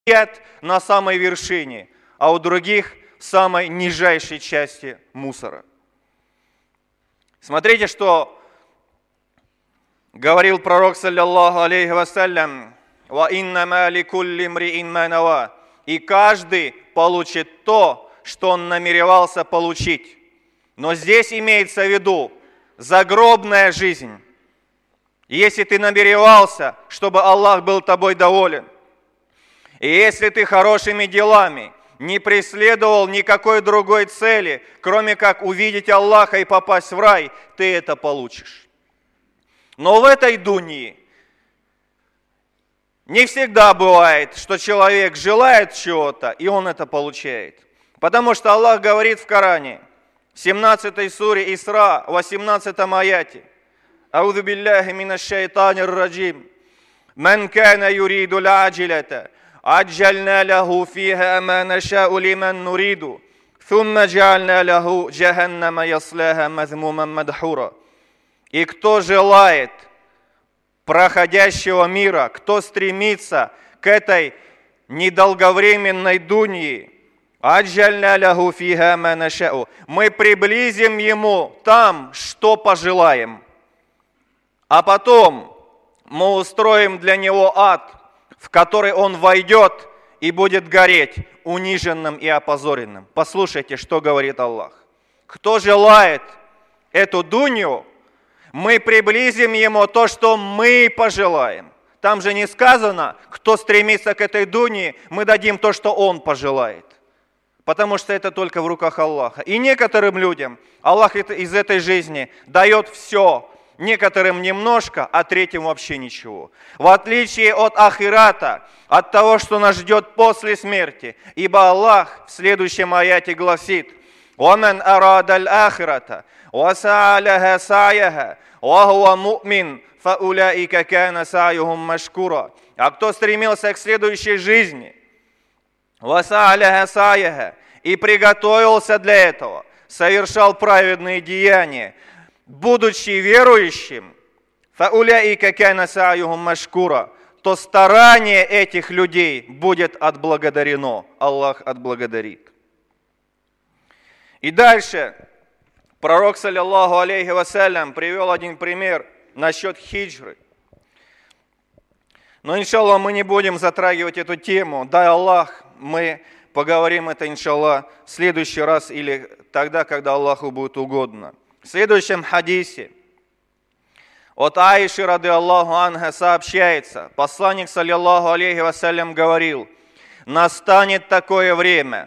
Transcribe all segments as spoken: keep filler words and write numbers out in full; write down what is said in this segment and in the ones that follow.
на самой вершине, а у других в самой нижайшей части мусора. Смотрите, что говорил пророк, саллиллаху алейхи вассалям: «Ва иннама ликулли мриин ма нава». И каждый получит то, что он намеревался получить. Но здесь имеется в виду загробная жизнь. Если ты намеревался, чтобы Аллах был тобой доволен, и если ты хорошими делами не преследовал никакой другой цели, кроме как увидеть Аллаха и попасть в рай, ты это получишь. Но в этой дуньи не всегда бывает, что человек желает чего-то, и он это получает. Потому что Аллах говорит в Коране, в семнадцатой суре Исра, восемнадцатом аяте: «Аузу билляхи минаш шайтанир раджим, ман кана юриду ля-аджилата, аджальна лаху фиха ма нашау лиман нуриду, сумма джальна лаху джаханнама яслаха мазмуман мадхура». И кто желает проходящего мира, кто стремится к этой недолговременной дуньи, аджальна лаху фиха ма нашау, мы приблизим ему там, что пожелаем. А потом мы устроим для него ад, в который он войдет и будет гореть униженным и опозоренным. Послушайте, что говорит Аллах. Кто желает эту дунью, мы приблизим ему то, что мы пожелаем. Там же не сказано, кто стремится к этой дунье, мы дадим то, что он пожелает. Потому что это только в руках Аллаха. И некоторым людям Аллах из этой жизни дает все. Некоторым немножко, а третьим вообще ничего. В отличие от ахирата, от того, что нас ждет после смерти. Ибо Аллах в следующем аяте гласит: «Ваман арадаль ахирата, васаа лаха саяха, вахуа му'мин, фауляика кана саюхум машкура». А кто стремился к следующей жизни, васаа лаха саяха, и приготовился для этого, совершал праведные деяния, будучи верующим, фауляика кана саюхум машкура, то старание этих людей будет отблагодарено. Аллах отблагодарит. И дальше пророк, саллиллаху алейхи вассалям, привел один пример насчет хиджры. Но, иншаллах, мы не будем затрагивать эту тему. Дай Аллах, мы поговорим это, иншаллах, в следующий раз или тогда, когда Аллаху будет угодно. В следующем хадисе от Аиши, рады Аллаху анха, сообщается, посланник, саллиллаху алейхи вассалям, говорил: настанет такое время,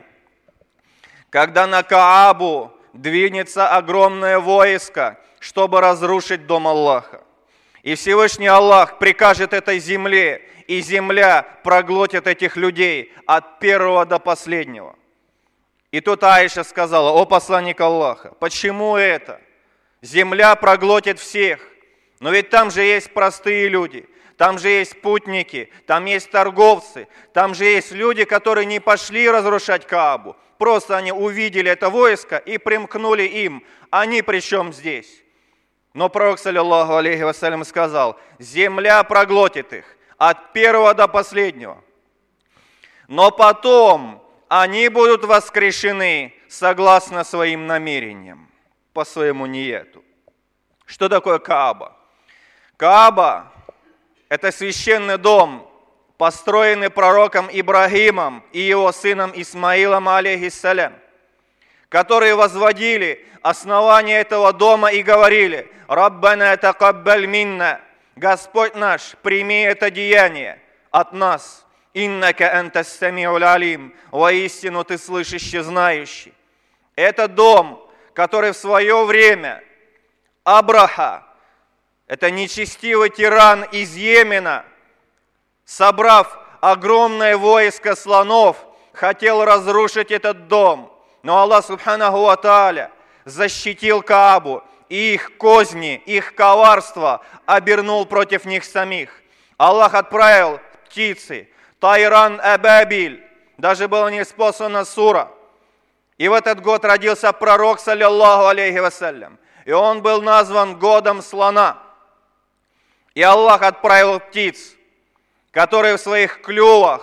когда на Каабу двинется огромное войско, чтобы разрушить дом Аллаха. И Всевышний Аллах прикажет этой земле, и земля проглотит этих людей от первого до последнего. И тут Аиша сказала: о посланник Аллаха, почему это? Земля проглотит всех. Но ведь там же есть простые люди, там же есть путники, там есть торговцы, там же есть люди, которые не пошли разрушать Каабу. Просто они увидели это войско и примкнули им. Они при чем здесь? Но пророк, саллиллаху алейхи вассалям, сказал: земля проглотит их от первого до последнего. Но потом они будут воскрешены согласно своим намерениям, по своему ниету. Что такое Кааба? Кааба – это священный дом, построенный пророком Ибрагимом и его сыном Исмаилом, алейхиссалям, которые возводили основание этого дома и говорили: «Раббана такаббаль минна», Господь наш, прими это деяние от нас. «Иннака антас самиуль алим», воистину ты слышащий, знающий. Это дом, который в свое время Абраха, это нечестивый тиран из Йемена, собрав огромное войско слонов, хотел разрушить этот дом. Но Аллах субханаху ва тааля защитил Каабу, и их козни, их коварство обернул против них самих. Аллах отправил птицы, Тайран Абабиль, даже была неспослана сура. И в этот год родился пророк, саллиллаху алейхи вассалям, и он был назван годом слона. И Аллах отправил птиц, которые в своих клювах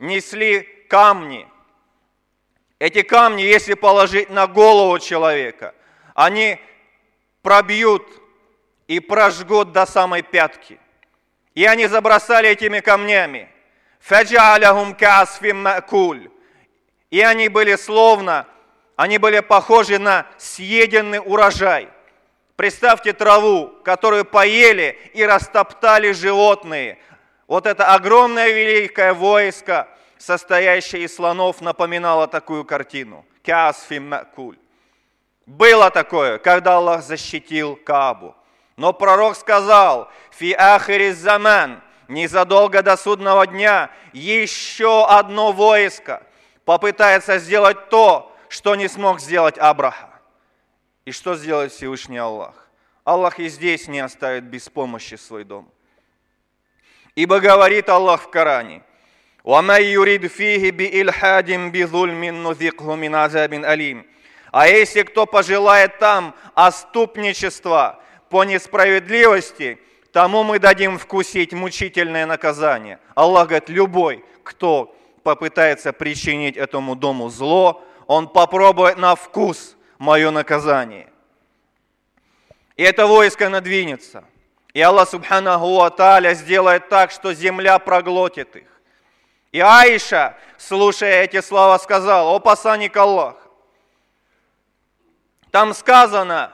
несли камни. Эти камни, если положить на голову человека, они пробьют и прожгут до самой пятки. И они забросали этими камнями. فَجَعَلَهُمْ كَعَصْفٍ مَأْكُولٍ. И они были словно, они были похожи на съеденный урожай. Представьте траву, которую поели и растоптали животные. Вот это огромное великое войско, состоящее из слонов, напоминало такую картину. Каасфим макуль. Было такое, когда Аллах защитил Каабу. Но пророк сказал, фи ахири заман, незадолго до судного дня, еще одно войско попытается сделать то, что не смог сделать Абраха. И что сделает Всевышний Аллах? Аллах и здесь не оставит без помощи свой дом. Ибо говорит Аллах в Коране, وَمَنْ يُرِدْ فِيهِ بِإِلْحَادٍ بِظُلْمٍ نُذِقْهُ مِنْ عَذَابٍ أَلِيمٍ. А если кто пожелает там отступничества по несправедливости, тому мы дадим вкусить мучительное наказание. Аллах говорит, любой, кто попытается причинить этому дому зло, он попробует на вкус мое наказание. И это войско надвинется. И Аллах Субханаху ва Тааля сделает так, что земля проглотит их. И Аиша, слушая эти слова, сказала, о посланник Аллаха, там сказано,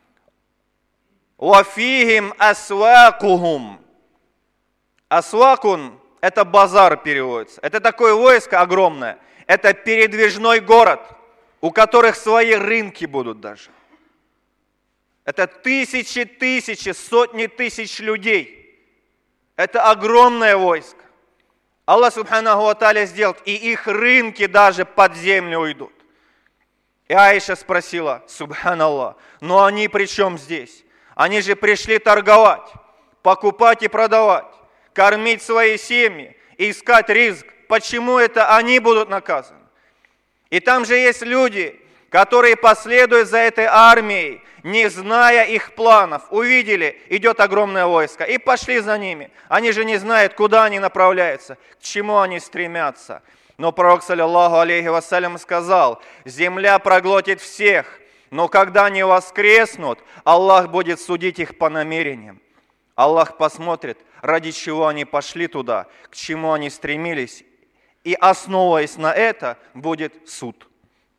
«Вафихим асвакухум». Асвакун – это базар переводится. Это такое войско огромное. Это передвижной город, у которых свои рынки будут даже. Это тысячи, тысячи, сотни тысяч людей. Это огромное войско. Аллах Субханаху ва Тааля сделает, и их рынки даже под землю уйдут. И Аиша спросила, Субханаллах, но они при чем здесь? Они же пришли торговать, покупать и продавать, кормить свои семьи, искать ризк. Почему это они будут наказаны? И там же есть люди, которые последуют за этой армией, не зная их планов. Увидели, идет огромное войско, и пошли за ними. Они же не знают, куда они направляются, к чему они стремятся. Но пророк, саллиллаху алейхи вассалям, сказал, земля проглотит всех, но когда они воскреснут, Аллах будет судить их по намерениям. Аллах посмотрит, ради чего они пошли туда, к чему они стремились, и основываясь на это, будет суд.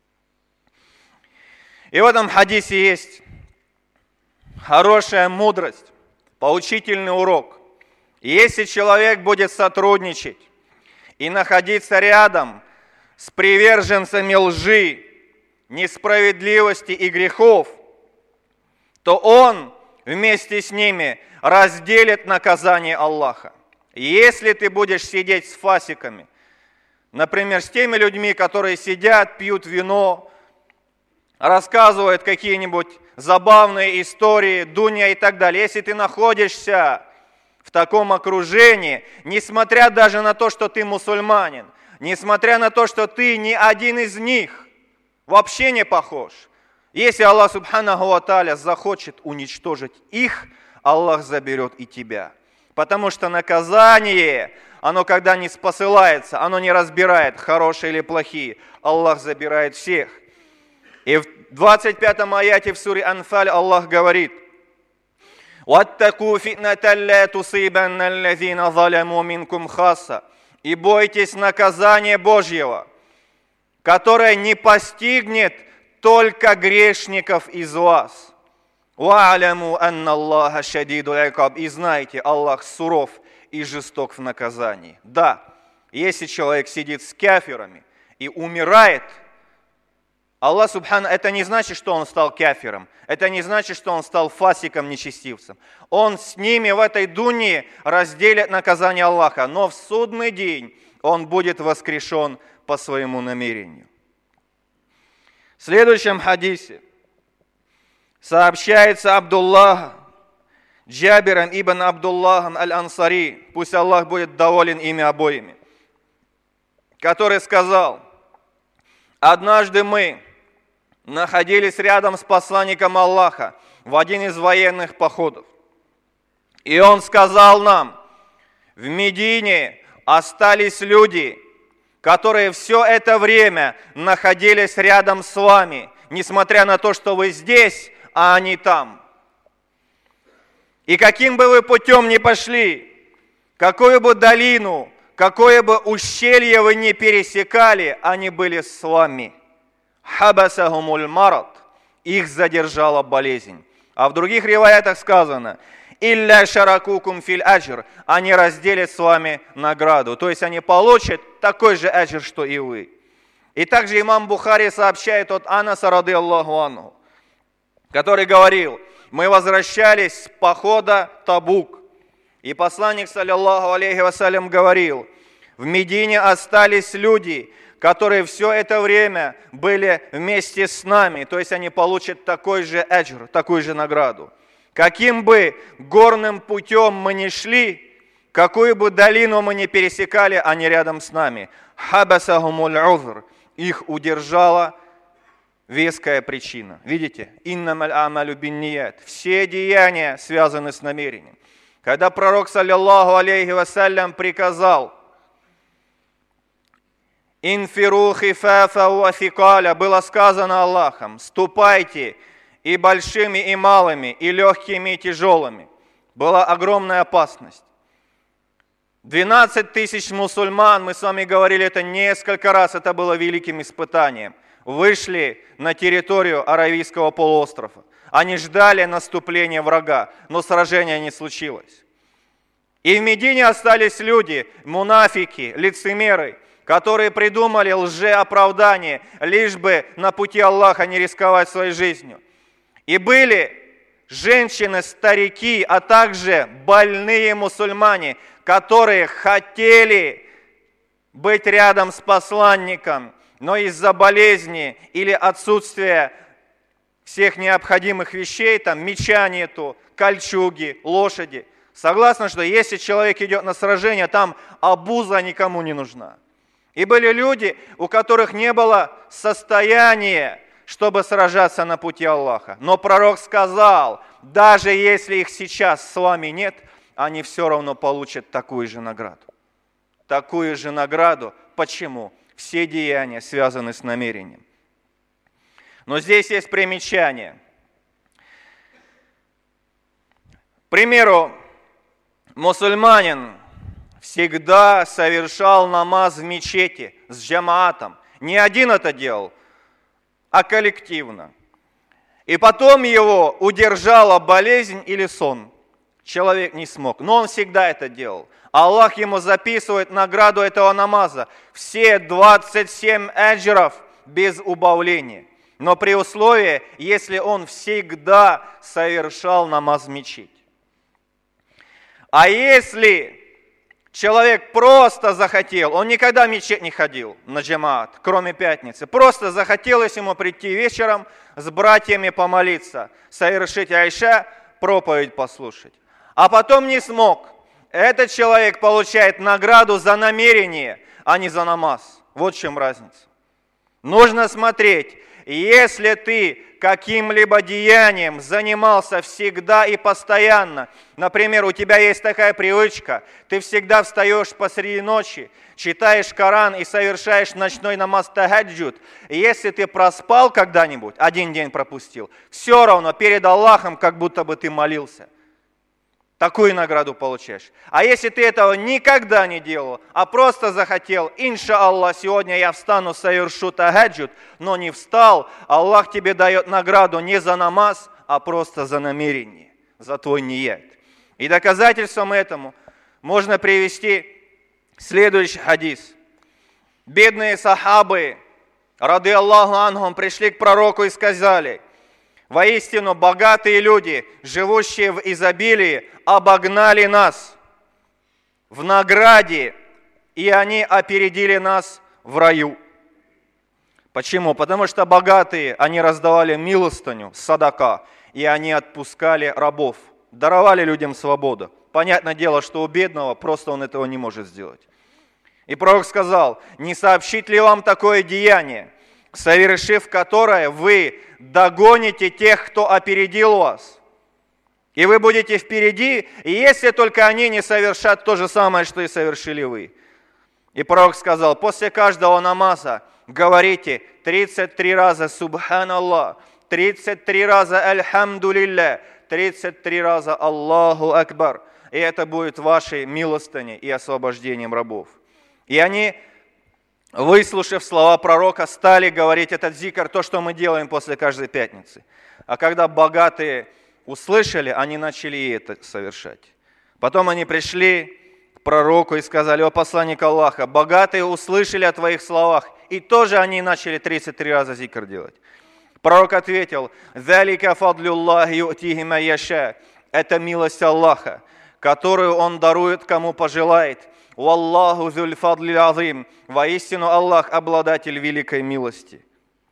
И в этом хадисе есть хорошая мудрость, поучительный урок. Если человек будет сотрудничать и находиться рядом с приверженцами лжи, несправедливости и грехов, то он вместе с ними разделит наказание Аллаха. Если ты будешь сидеть с фасиками, например, с теми людьми, которые сидят, пьют вино, рассказывают какие-нибудь забавные истории, дуня и так далее. Если ты находишься в таком окружении, несмотря даже на то, что ты мусульманин, несмотря на то, что ты не один из них, вообще не похож. Если Аллах Субханаху ва Тааля захочет уничтожить их, Аллах заберет и тебя. Потому что наказание, оно когда не посылается, оно не разбирает, хорошие или плохие. Аллах забирает всех. И в двадцать пятом аяте в суре Анфаль Аллах говорит, «Ваттаку фитнатан ла тусибанна аллазина заляму минкум хасса». И бойтесь наказания Божьего, которое не постигнет только грешников из вас. «Ва'аляму анна Аллаха шадиду икаб». И знайте, Аллах суров и жесток в наказании. Да, если человек сидит с кафирами и умирает, Аллах Субхана, это не значит, что он стал кафиром, это не значит, что он стал фасиком, нечестивцем. Он с ними в этой дунье разделит наказание Аллаха, но в судный день он будет воскрешен по своему намерению. В следующем хадисе сообщается Абдуллах, Джабиром ибн Абдуллахом аль-Ансари, пусть Аллах будет доволен ими обоими, который сказал, однажды мы находились рядом с посланником Аллаха в один из военных походов. И он сказал нам, в Медине остались люди, которые все это время находились рядом с вами, несмотря на то, что вы здесь, а они там. И каким бы вы путем ни пошли, какую бы долину, какое бы ущелье вы ни пересекали, они были с вами. Хабасахумуль марад. Их задержала болезнь. А в других риваятах сказано, «Илля шаракукум филь аджр», они разделят с вами награду. То есть они получат такой же аджр, что и вы. И также имам Бухари сообщает от Анаса рады Аллаху анху, который говорил, мы возвращались с похода Табук. И посланник, саллиллаху алейхи вассалям, говорил, в Медине остались люди, которые все это время были вместе с нами, то есть они получат такой же аджр, такую же награду. Каким бы горным путем мы ни шли, какую бы долину мы ни пересекали, они рядом с нами. Хабасахумуль узр, их удержала веская причина. Видите? Иннамаль амалю бинният. Все деяния связаны с намерением. Когда пророк, саллиллаху алейхи вассалям, приказал «Инфиру хифафа ва фикаля», было сказано Аллахом, «Ступайте и большими, и малыми, и легкими, и тяжелыми». Была огромная опасность. двенадцать тысяч мусульман, мы с вами говорили это несколько раз, это было великим испытанием, вышли на территорию Аравийского полуострова. Они ждали наступления врага, но сражения не случилось. И в Медине остались люди, мунафики, лицемеры, которые придумали лжеоправдание, лишь бы на пути Аллаха не рисковать своей жизнью. И были женщины, старики, а также больные мусульмане, которые хотели быть рядом с посланником, но из-за болезни или отсутствия всех необходимых вещей, там меча нету, кольчуги, лошади. Согласны, что если человек идет на сражение, там обуза никому не нужна. И были люди, у которых не было состояния, чтобы сражаться на пути Аллаха. Но пророк сказал, даже если их сейчас с вами нет, они все равно получат такую же награду. Такую же награду. Почему? Все деяния связаны с намерением. Но здесь есть примечание. К примеру, мусульманин всегда совершал намаз в мечети с джамаатом. Не один это делал, а коллективно. И потом его удержала болезнь или сон. Человек не смог, но он всегда это делал. Аллах ему записывает награду этого намаза. Все двадцать семь аджров без убавления. Но при условии, если он всегда совершал намаз в мечети. А если человек просто захотел, он никогда в мечеть не ходил на джамаат, кроме пятницы, просто захотелось ему прийти вечером с братьями помолиться, совершить айша, проповедь послушать, а потом не смог, этот человек получает награду за намерение, а не за намаз. Вот в чем разница. Нужно смотреть, если ты каким-либо деянием занимался всегда и постоянно, например, у тебя есть такая привычка, ты всегда встаешь посреди ночи, читаешь Коран и совершаешь ночной намаз тахаджуд, и если ты проспал когда-нибудь, один день пропустил, все равно перед Аллахом как будто бы ты молился. Такую награду получаешь. А если ты этого никогда не делал, а просто захотел, иншаллах, сегодня я встану, совершу тахаджуд, но не встал, Аллах тебе дает награду не за намаз, а просто за намерение, за твой ният. И доказательством этому можно привести следующий хадис. Бедные сахабы, рады Аллаху анхум, пришли к пророку и сказали: воистину, богатые люди, живущие в изобилии, обогнали нас в награде, и они опередили нас в раю. Почему? Потому что богатые, они раздавали милостыню, садака, и они отпускали рабов, даровали людям свободу. Понятное дело, что у бедного просто он этого не может сделать. И пророк сказал: не сообщить ли вам такое деяние, совершив которое вы догоните тех, кто опередил вас. И вы будете впереди, и если только они не совершат то же самое, что и совершили вы. И пророк сказал: после каждого намаза говорите тридцать три раза «Субханаллах», тридцать три раза «Альхамдулилля», тридцать три раза «Аллаху Акбар». И это будет вашей милостыней и освобождением рабов. И они, выслушав слова пророка, стали говорить этот зикр, то, что мы делаем после каждой пятницы. А когда богатые услышали, они начали и это совершать. Потом они пришли к пророку и сказали: о посланник Аллаха, богатые услышали о твоих словах, и тоже они начали тридцать три раза зикр делать. Пророк ответил: «Залика фадлюллахи ю'тихи ман яша». Это милость Аллаха, которую Он дарует, кому пожелает. «Валлаху зуль фадли азим». Воистину Аллах обладатель великой милости.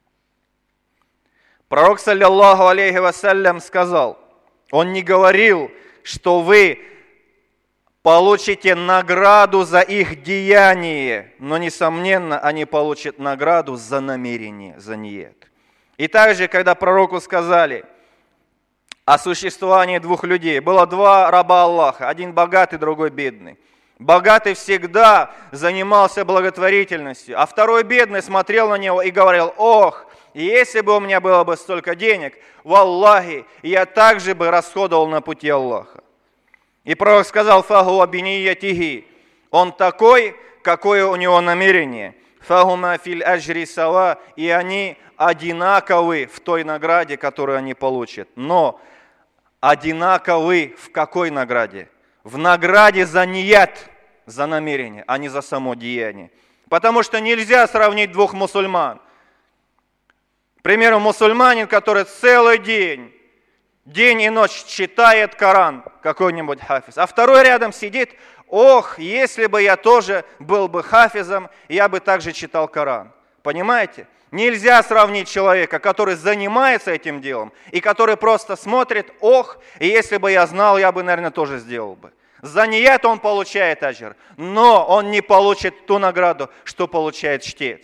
Пророк, саллиллаху алейхи вассалям, сказал, он не говорил, что вы получите награду за их деяние, но, несомненно, они получат награду за намерение, за ниет. И также, когда пророку сказали о существовании двух людей, было два раба Аллаха, один богатый, другой бедный. Богатый всегда занимался благотворительностью, а второй бедный смотрел на него и говорил: ох, если бы у меня было бы столько денег, валлахи, я также бы расходовал на пути Аллаха. И пророк сказал: фаху абиниятихи, он такой, какое у него намерение. Фахума фил аджри сава, и они одинаковы в той награде, которую они получат. Но одинаковы в какой награде? В награде за ният, за намерение, а не за само деяние. Потому что нельзя сравнить двух мусульман. К примеру, мусульманин, который целый день, день и ночь читает Коран, какой-нибудь хафиз, а второй рядом сидит: ох, если бы я тоже был бы хафизом, я бы также читал Коран. Понимаете? Нельзя сравнить человека, который занимается этим делом, и который просто смотрит: ох, и если бы я знал, я бы, наверное, тоже сделал бы. За ният он получает аджр, но он не получит ту награду, что получает чтец.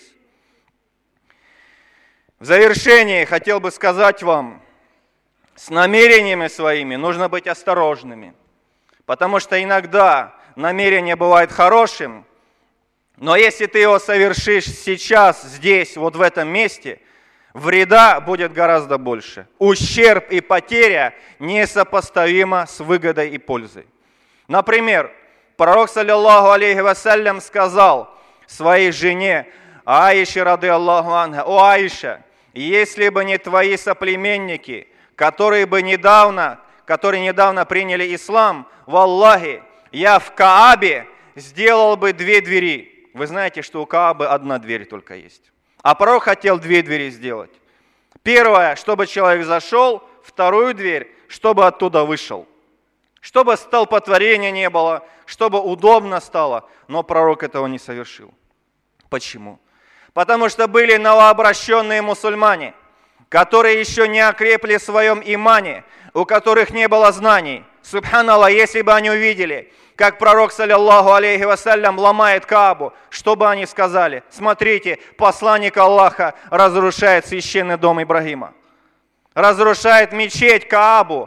В завершении хотел бы сказать вам, с намерениями своими нужно быть осторожными, потому что иногда намерение бывает хорошим, но если ты его совершишь сейчас, здесь, вот в этом месте, вреда будет гораздо больше. Ущерб и потеря несопоставима с выгодой и пользой. Например, пророк, саллиллаху алейхи вассалям, сказал своей жене Аише, рады Аллаху анха: о Аиша, если бы не твои соплеменники, которые бы недавно, которые недавно приняли ислам, валлахи, я в Каабе сделал бы две двери. Вы знаете, что у Каабы одна дверь только есть. А пророк хотел две двери сделать. Первая, чтобы человек зашел, вторую дверь, чтобы оттуда вышел. Чтобы столпотворения не было, чтобы удобно стало. Но пророк этого не совершил. Почему? Потому что были новообращенные мусульмане, которые еще не окрепли в своем имане, у которых не было знаний. Субханаллах, если бы они увидели, как пророк, саллиллаху алейхи вассалям, ломает Каабу, что бы они сказали? Смотрите, посланник Аллаха разрушает священный дом Ибрагима, разрушает мечеть Каабу.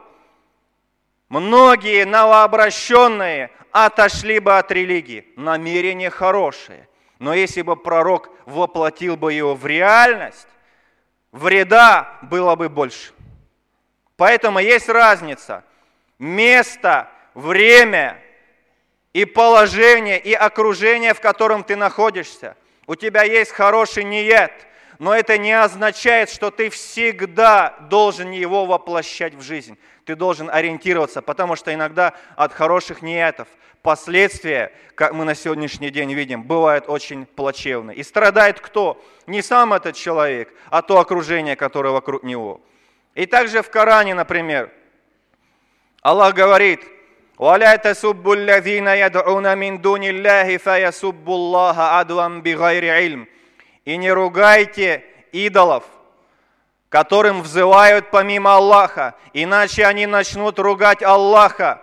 Многие новообращенные отошли бы от религии. Намерение хорошее. Но если бы пророк воплотил бы его в реальность, вреда было бы больше. Поэтому есть разница. Место, время и положение, и окружение, в котором ты находишься. У тебя есть хороший ният, но это не означает, что ты всегда должен его воплощать в жизнь. Ты должен ориентироваться, потому что иногда от хороших ниятов последствия, как мы на сегодняшний день видим, бывают очень плачевные. И страдает кто? Не сам этот человек, а то окружение, которое вокруг него. И также в Коране, например, Аллах говорит: «Валя тасуббу аллазина яд'уна мин дуни Аллахи фаясуббу Аллаха адван бигайри илм». И не ругайте идолов, которым взывают помимо Аллаха, иначе они начнут ругать Аллаха.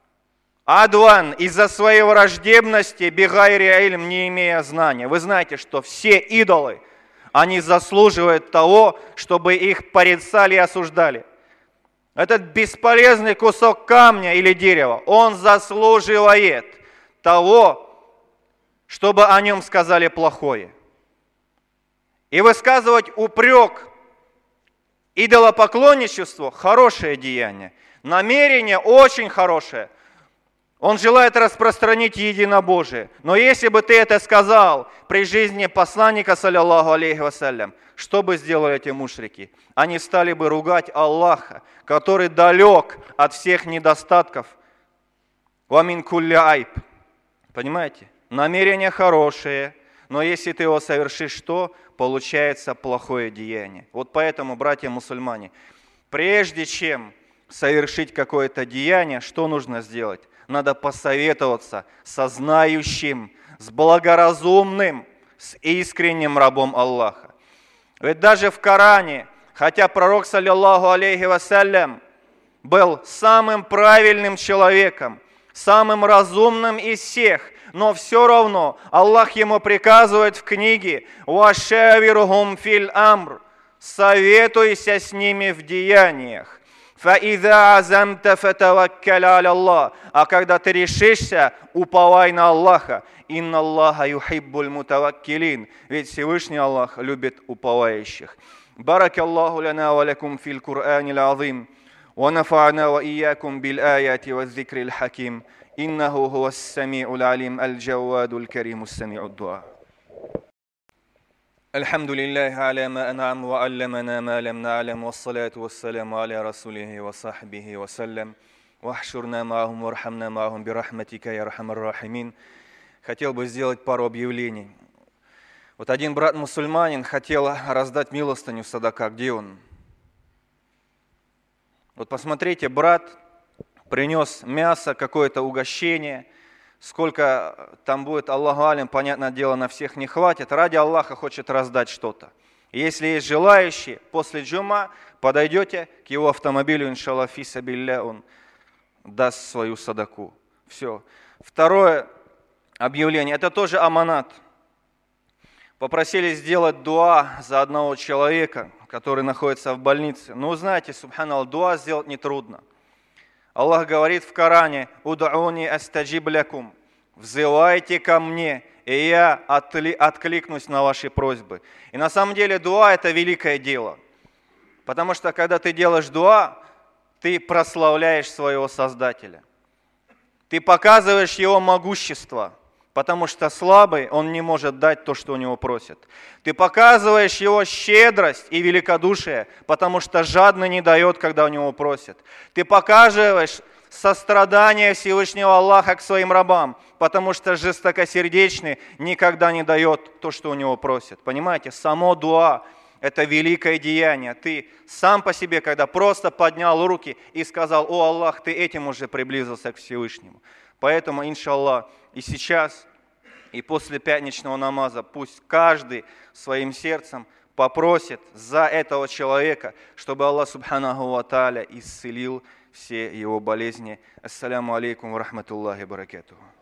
Адван, из-за своей враждебности, бигайри илм, не имея знания. Вы знаете, что все идолы, они заслуживают того, чтобы их порицали и осуждали. Этот бесполезный кусок камня или дерева, он заслуживает того, чтобы о нем сказали плохое. И высказывать упрек идолопоклонничеству – хорошее деяние. Намерение очень хорошее. Он желает распространить единобожие. Но если бы ты это сказал при жизни посланника, саллиллаху алейхи вассалям, что бы сделали эти мушрики? Они стали бы ругать Аллаха, который далек от всех недостатков. Вамин кулли айб. Понимаете? Намерение хорошее, но если ты его совершишь, то получается плохое деяние. Вот поэтому, братья-мусульмане, прежде чем совершить какое-то деяние, что нужно сделать? Надо посоветоваться со знающим, с благоразумным, с искренним рабом Аллаха. Ведь даже в Коране, хотя пророк, саллиллаху алейхи вассалям, был самым правильным человеком, самым разумным из всех, но все равно Аллах ему приказывает в книге «Вашавирхум фил амр» – «Советуйся с ними в деяниях». فَإِذَا عَزَمْتَ فَتَوَكَّلْ عَلَى اللَّهِ. А когда ты решишься, уповай на Аллаха. «Инна Аллаха юхиббуль мутаваккилин». Ведь Всевышний Аллах любит уповающих. بارك الله لنا ولكم في القرآن العظيم ونفعنا وإياكم بالآيات والذكر الحكيم إنه هو السميع العليم الجواد الكريم السميع الدعاء. الحمد لله على ما أنعم وعلمنا ما لم نعلم والصلاة والسلام على رسوله وصحبه وسلم واحشرنا معهم وارحمنا معهم برحمتك يا أرحم الراحمين. Хотел бы сделать пару объявлений. Вот один брат-мусульманин хотел раздать милостыню в садака. Где он? Вот посмотрите, брат принес мясо, какое-то угощение. Сколько там будет, Аллаху алим, понятное дело, на всех не хватит. Ради Аллаха хочет раздать что-то. Если есть желающие, после джума подойдете к его автомобилю, иншаллах, фи сабилля, он даст свою садаку. Все. Второе объявление, это тоже аманат. Попросили сделать дуа за одного человека, который находится в больнице. Ну, знаете, субханаллах, дуа сделать нетрудно. Аллах говорит в Коране: «Удауни астаджиб лякум». «Взывайте ко мне, и я откликнусь на ваши просьбы». И на самом деле дуа – это великое дело. Потому что когда ты делаешь дуа, ты прославляешь своего Создателя. Ты показываешь Его могущество, потому что слабый, он не может дать то, что у него просят. Ты показываешь Его щедрость и великодушие, потому что жадный не дает, когда у него просят. Ты показываешь сострадание Всевышнего Аллаха к своим рабам, потому что жестокосердечный никогда не дает то, что у него просят. Понимаете, само дуа – это великое деяние. Ты сам по себе, когда просто поднял руки и сказал: «О Аллах, ты этим уже приблизился к Всевышнему». Поэтому, иншаллах, и сейчас, и после пятничного намаза пусть каждый своим сердцем попросит за этого человека, чтобы Аллах субханаху ва тааля исцелил все его болезни. Ассаляму алейкум ва рахматуллахи ва баракатуху.